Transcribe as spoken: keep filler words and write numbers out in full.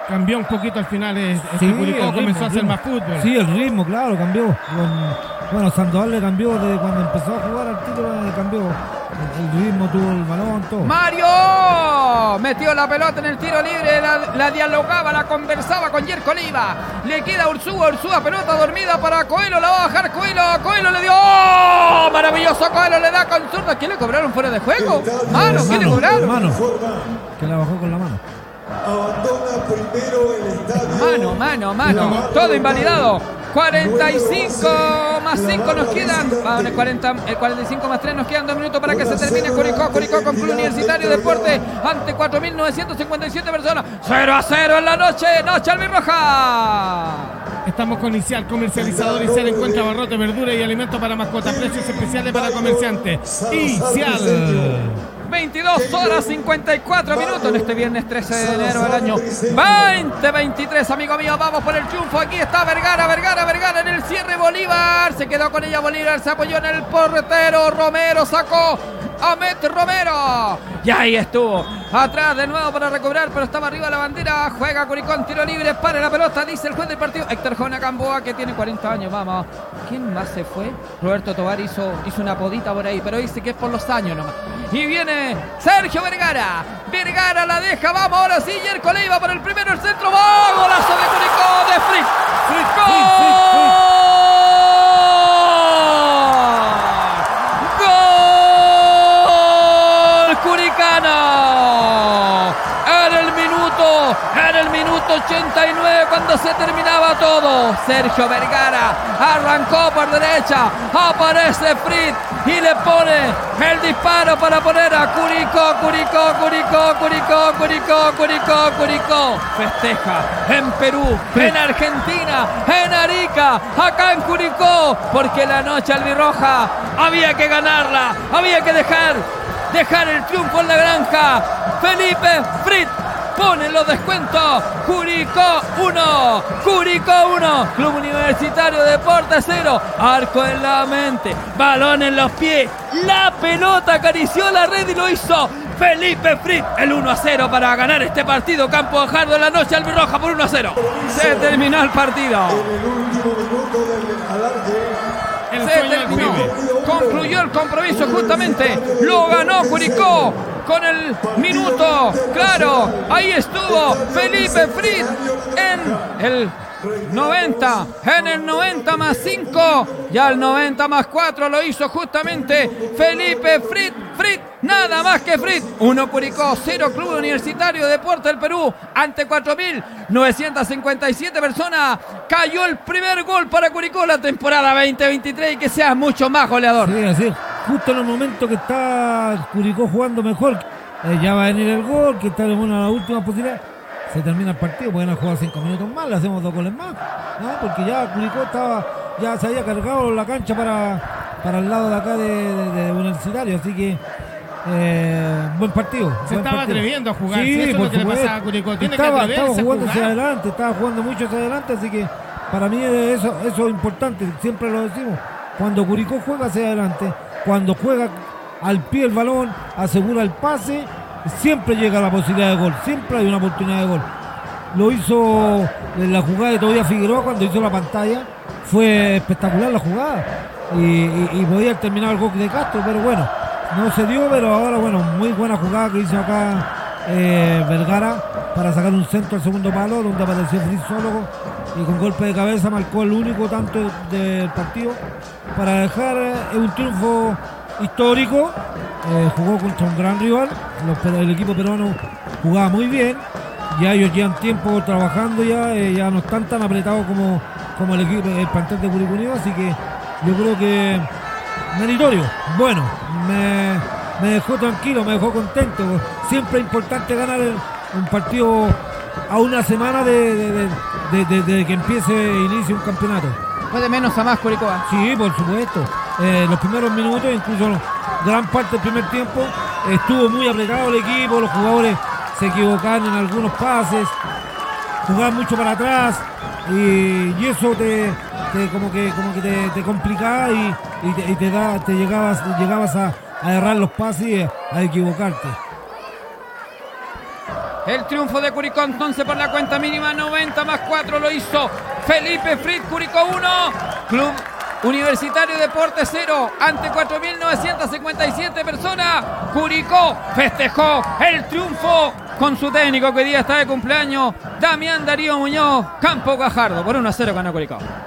cambió un poquito al final. Este Sí, Curicó el ritmo, comenzó a el hacer ritmo. más fútbol. Sí, el ritmo, claro, cambió. Con, bueno, Sandoval le cambió desde cuando empezó a jugar al título, le cambió. El, el ritmo, tuvo el balón, todo. Mario metió la pelota en el tiro libre, la, la dialogaba, la conversaba con Yerko Oliva. Le queda a Ursúa, Ursúa, pelota dormida para Coelho, la va a bajar Coelho, Coelho le dio. ¡Oh! Maravilloso Coelho, le da con zurda. ¿Qué le cobraron fuera de juego? Mano, ¿qué le cobraron? Mano, que la bajó con la mano. Abandona primero el estadio. Mano, mano, mano. Todo invalidado. cuarenta y cinco más cinco nos quedan. Ah, el, cuarenta, el cuarenta y cinco más tres nos quedan dos minutos para que se termine Curicó. Curicó con Club Universitario Deporte ante cuatro mil novecientos cincuenta y siete personas. cero a cero en la noche. Noche albirroja. Estamos con Inicial, comercializador Inicial, encuentra barrote, verdura y alimentos para mascotas, precios especiales para comerciantes. Inicial. veintidós horas cincuenta y cuatro minutos en este viernes trece de enero del año veinte veintitrés, amigo mío. Vamos por el triunfo. Aquí está Vergara, Vergara, Vergara en el cierre. Bolívar se quedó con ella. Bolívar se apoyó en el portero. Romero sacó a Met Romero. Y ahí estuvo. Atrás de nuevo para recobrar, pero estaba arriba la bandera. Juega Curicó en tiro libre. Para la pelota, dice el juez del partido. Héctor Jona Gamboa, que tiene cuarenta años. Vamos. ¿Quién más se fue? Roberto Tovar hizo, hizo una podita por ahí, pero dice que es por los años nomás. Y viene Sergio Vergara. Vergara la deja. Vamos, ahora sí. Yerko Leiva por el primero, el centro. ¡Oh! Golazo de Curicó de Fritz. Fritz, ¡Gol! Fritz, Fritz, ¡Gol! Curicano. En el minuto, en el minuto ochenta y nueve, cuando se terminaba todo, Sergio Vergara arrancó por derecha, aparece Fritz y le pone el disparo para poner a Curicó, Curicó, Curicó, Curicó, Curicó, Curicó, Curicó. Festeja en Perú, en Argentina, en Arica, acá en Curicó, porque la noche albirroja había que ganarla, había que dejar, dejar el triunfo en la granja. Felipe Fritz pone los descuentos. Curicó uno, Curicó uno, Club Universitario Deportes cero, arco en la mente, balón en los pies, la pelota acarició la red y lo hizo Felipe Fritz. El uno a cero para ganar este partido. Campo Bajardo en la noche albirroja por uno a cero. Se terminó el partido. En el último minuto del alargue. El Se sueño del terminó. pibe. Concluyó el compromiso justamente. Lo ganó Curicó con el minuto. Claro, ahí estuvo Felipe Fritz en el noventa. En el noventa más cinco. Ya el noventa más cuatro lo hizo justamente Felipe Fritz. Fritz, nada más que Fritz. uno Curicó, cero Club Universitario Deportes del Perú ante cuatro mil novecientos cincuenta y siete personas. Cayó el primer gol para Curicó la temporada veinte veintitrés y que sea mucho más goleador. Sí, así es. Justo en el momento que está Curicó jugando mejor, eh, ya va a venir el gol, que está en una de las últimas posibilidades. Se termina el partido, pueden jugar cinco minutos más, le hacemos dos goles más, ¿no? Porque ya Curicó estaba, ya se había cargado la cancha para, para el lado de acá de, de, de Universitario, así que eh, buen partido. Se buen estaba partido. atreviendo a jugar. Sí, Si eso es por lo que le supuesto. pasaba a Curicó. Tiene estaba, que estaba atreverse a jugando hacia jugar. adelante, estaba jugando mucho hacia adelante, así que para mí eso, eso es importante, siempre lo decimos. Cuando Curicó juega hacia adelante, cuando juega al pie el balón, asegura el pase, siempre llega la posibilidad de gol, siempre hay una oportunidad de gol. Lo hizo en la jugada de Tobias Figueroa cuando hizo la pantalla, fue espectacular la jugada y, y, y podía haber terminado el gol de Castro, pero bueno, no se dio, pero ahora bueno, muy buena jugada que hizo acá eh, Vergara para sacar un centro al segundo palo donde apareció Fritz solo y con golpe de cabeza marcó el único tanto del partido para dejar eh, un triunfo histórico. Eh, jugó contra un gran rival, los, el equipo peruano jugaba muy bien, ya ellos llevan tiempo trabajando, ya, eh, ya no están tan apretados como, como el equipo, el plantel de Curicó Unido, así que yo creo que meritorio, bueno, me, me dejó tranquilo, me dejó contento. Siempre es importante ganar el, un partido a una semana de, de, de, de, de, de que empiece e inicie un campeonato. Fue de menos a más Curicó. Sí, por supuesto. Eh, los primeros minutos, incluso gran parte del primer tiempo, estuvo muy apretado el equipo, los jugadores se equivocaron en algunos pases, jugaban mucho para atrás y, y eso te, te como que como que te, te complicaba y, y, te, y te da, te llegabas, llegabas a, a errar los pases y a, a equivocarte. El triunfo de Curicó entonces por la cuenta mínima, noventa más cuatro lo hizo Felipe Fritz. Curicó uno, Club Universitario Deportes cero, ante cuatro mil novecientas cincuenta y siete personas. Curicó festejó el triunfo con su técnico que hoy día está de cumpleaños, Damián Darío Muñoz. Campo Gajardo, por uno a cero ganó Curicó.